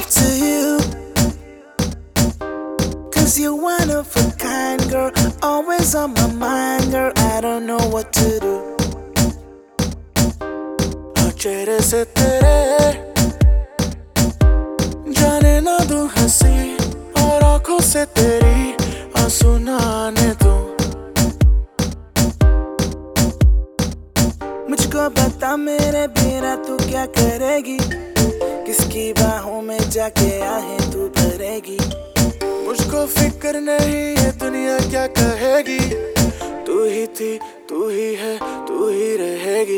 love to you, 'cause you're one of a kind, girl. Always on my mind, girl. I don't know what to do. और चेहरे से तेरे जाने ना दूं हंसी, और आंखों से तेरी आंसू ना आने दूं। मुझको बता मेरे बिना तू क्या करेगी, किसकी बाहों में जाके आहें तू भरेगी। मुझको फिक्र नहीं ये दुनिया क्या कहेगी, तू ही थी, तू ही है, तू ही रहेगी।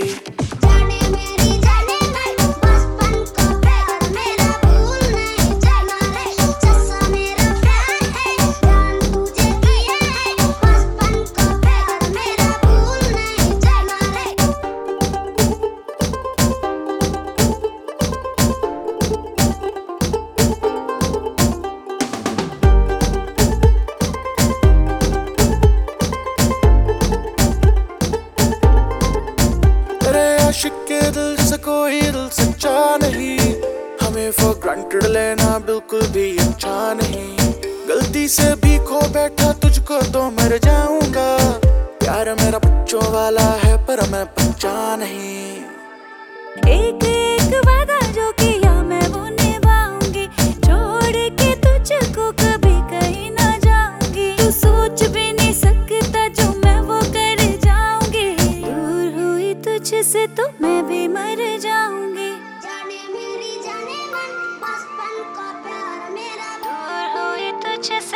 आशिक के दिल से कोई दिल सच्चा नहीं, हमें फॉर ग्रांटेड लेना बिल्कुल भी अच्छा नहीं। गलती से भी खो बैठा तुझको तो मर जाऊंगा, प्यार मेरा बच्चों वाला है पर मैं बच्चा नहीं। एक एक वादा जो किया मैं वो निभाऊंगी, छोड़ के तुझको कभी कहीं ना जाऊंगी। तू सोच भी नहीं सकता जो मैं वो कर जाऊंगी, दूर हुई तुझसे तो मैं भी मर जाऊंगी। जाने मेरी जाने मन बचपन का प्यार मेरा, दूर हुई तुझसे